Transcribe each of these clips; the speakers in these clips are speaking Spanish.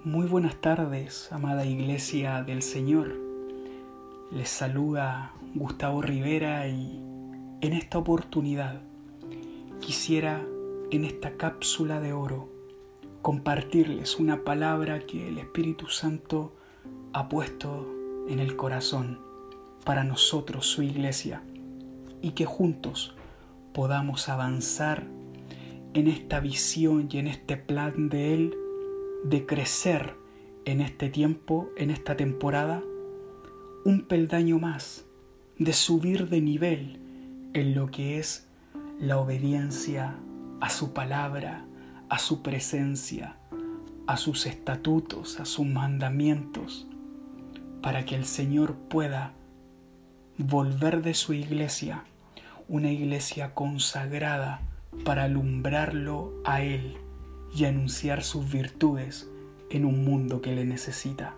Muy buenas tardes, amada Iglesia del Señor. Les saluda Gustavo Rivera y en esta oportunidad quisiera en esta cápsula de oro compartirles una palabra que el Espíritu Santo ha puesto en el corazón para nosotros, su Iglesia, y que juntos podamos avanzar en esta visión y en este plan de Él de crecer en este tiempo, en esta temporada, un peldaño más, de subir de nivel en lo que es la obediencia a su palabra, a su presencia, a sus estatutos, a sus mandamientos, para que el Señor pueda volver de su iglesia, una iglesia consagrada para alumbrarlo a Él y anunciar sus virtudes en un mundo que le necesita.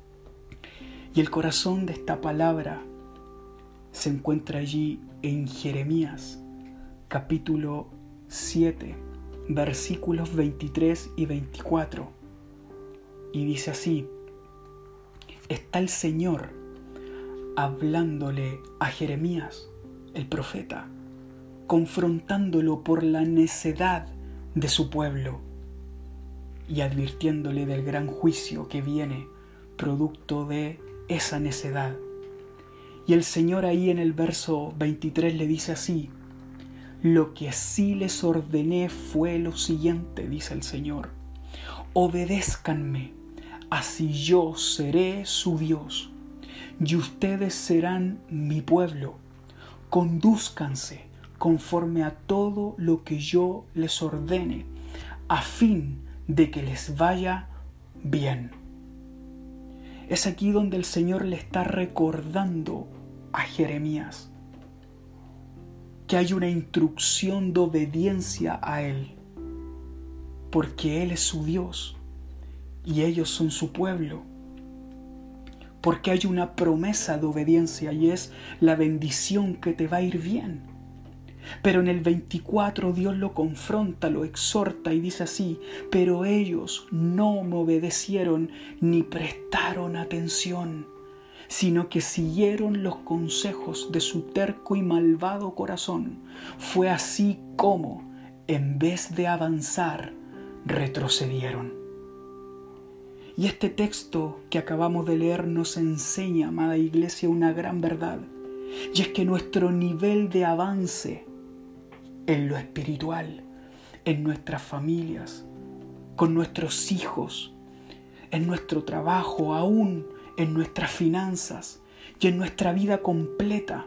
Y el corazón de esta palabra se encuentra allí en Jeremías, capítulo 7, versículos 23 y 24. Y dice así: está el Señor hablándole a Jeremías, el profeta, confrontándolo por la necedad de su pueblo y advirtiéndole del gran juicio que viene producto de esa necedad. Y el Señor ahí en el verso 23 le dice así: lo que sí les ordené fue lo siguiente, dice el Señor: obedézcanme, así yo seré su Dios y ustedes serán mi pueblo. Condúzcanse conforme a todo lo que yo les ordene, a fin de que les vaya bien. Es aquí donde el Señor le está recordando a Jeremías que hay una instrucción de obediencia a Él, porque Él es su Dios y ellos son su pueblo. Porque hay una promesa de obediencia y es la bendición que te va a ir bien. Pero en el 24 Dios lo confronta, lo exhorta y dice así: pero ellos no me obedecieron ni prestaron atención, sino que siguieron los consejos de su terco y malvado corazón. Fue así como, en vez de avanzar, retrocedieron. Y este texto que acabamos de leer nos enseña, amada Iglesia, una gran verdad. Y es que nuestro nivel de avance en lo espiritual, en nuestras familias, con nuestros hijos, en nuestro trabajo, aún en nuestras finanzas y en nuestra vida completa,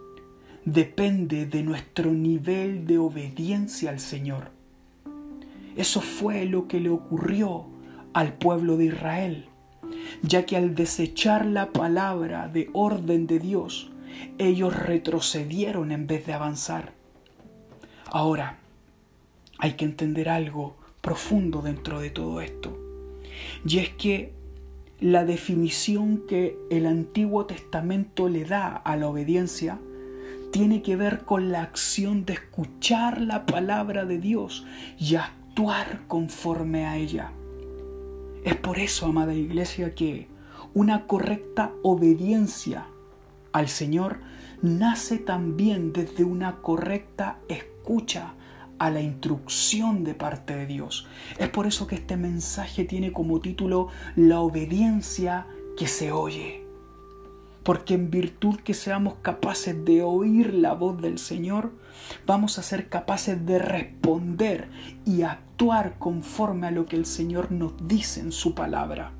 depende de nuestro nivel de obediencia al Señor. Eso fue lo que le ocurrió al pueblo de Israel, ya que al desechar la palabra de orden de Dios, ellos retrocedieron en vez de avanzar. Ahora, hay que entender algo profundo dentro de todo esto, y es que la definición que el Antiguo Testamento le da a la obediencia tiene que ver con la acción de escuchar la palabra de Dios y actuar conforme a ella. Es por eso, amada Iglesia, que una correcta obediencia al Señor nace también desde una correcta escucha a la instrucción de parte de Dios. Es por eso que este mensaje tiene como título La obediencia que se oye. Porque en virtud que seamos capaces de oír la voz del Señor, vamos a ser capaces de responder y actuar conforme a lo que el Señor nos dice en su palabra.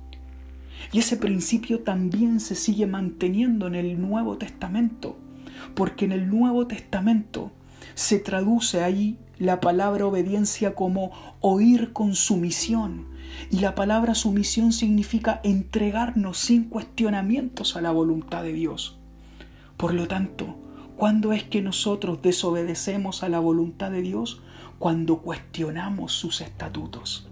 Y ese principio también se sigue manteniendo en el Nuevo Testamento, porque en el Nuevo Testamento se traduce ahí la palabra obediencia como oír con sumisión. Y la palabra sumisión significa entregarnos sin cuestionamientos a la voluntad de Dios. Por lo tanto, ¿cuándo es que nosotros desobedecemos a la voluntad de Dios? Cuando cuestionamos sus estatutos.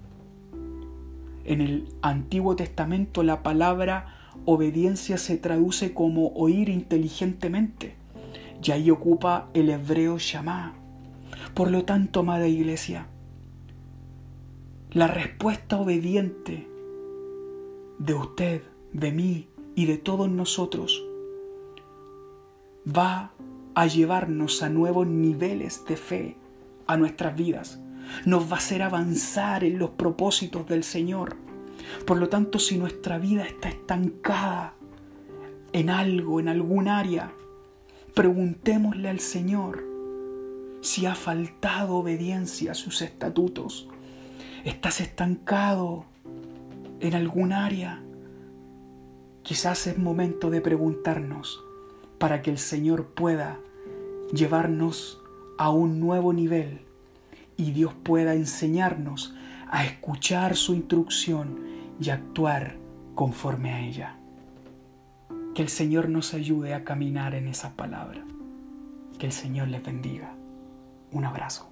En el Antiguo Testamento la palabra obediencia se traduce como oír inteligentemente, y ahí ocupa el hebreo shamá. Por lo tanto, amada Iglesia, la respuesta obediente de usted, de mí y de todos nosotros va a llevarnos a nuevos niveles de fe a nuestras vidas. Nos va a hacer avanzar en los propósitos del Señor. Por lo tanto, si nuestra vida está estancada en algo, en algún área, preguntémosle al Señor si ha faltado obediencia a sus estatutos. ¿Estás estancado en algún área? Quizás es momento de preguntarnos para que el Señor pueda llevarnos a un nuevo nivel y Dios pueda enseñarnos a escuchar su instrucción y actuar conforme a ella. Que el Señor nos ayude a caminar en esas palabras. Que el Señor les bendiga. Un abrazo.